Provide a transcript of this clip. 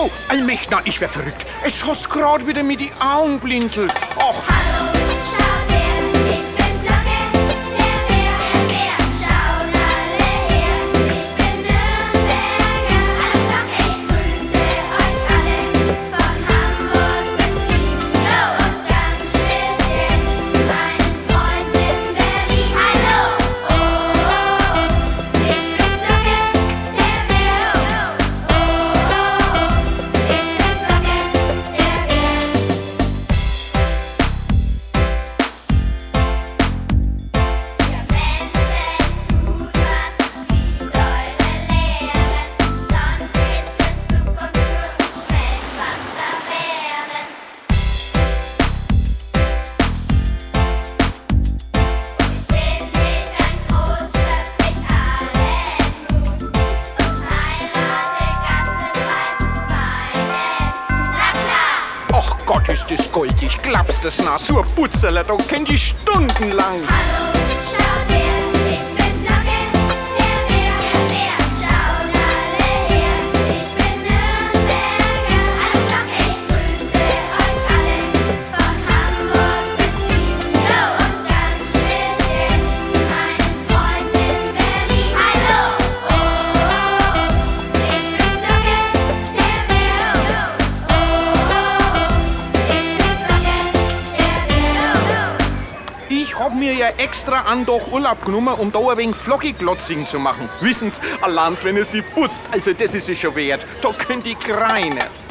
Allmächtner, ich wär verrückt. Es hat's grad wieder mit die Augen blinzelt. Och, Hallo, schaut her, ich bin Flocke, der Bär, schaut alle her, ich bin Nürnberger, hallo Flocke, ich grüße euch alle, von Hamburg bis Wien, und ganz speziell meinen Freund in Berlin. Hallo, oh, ich bin Flocke, der Bär, oh, ich bin Flocke, der Bär. ach Gott, ist das goldig. Glaubst das na? So ein Putzerler, da kennt ich stundenlang. Hallo, schaut her, ich bin Flocke, der Bär, schaut alle her, ich bin Nürnberger, hallo Flocke, ich grüße euch alle, von Hamburg bis Wien, und ganz speziell meinen Freund in Berlin. Hallo, oh, ich bin Flocke, der Bär, oh, ich bin Flocke, der Bär. Ich hab mir ja extra an doch Urlaub genommen, um da ein wenig Flockiglotzing zu machen. Wissen's, allein wenn es sie putzt, also das ist es schon wert. Da könnt ich greinen.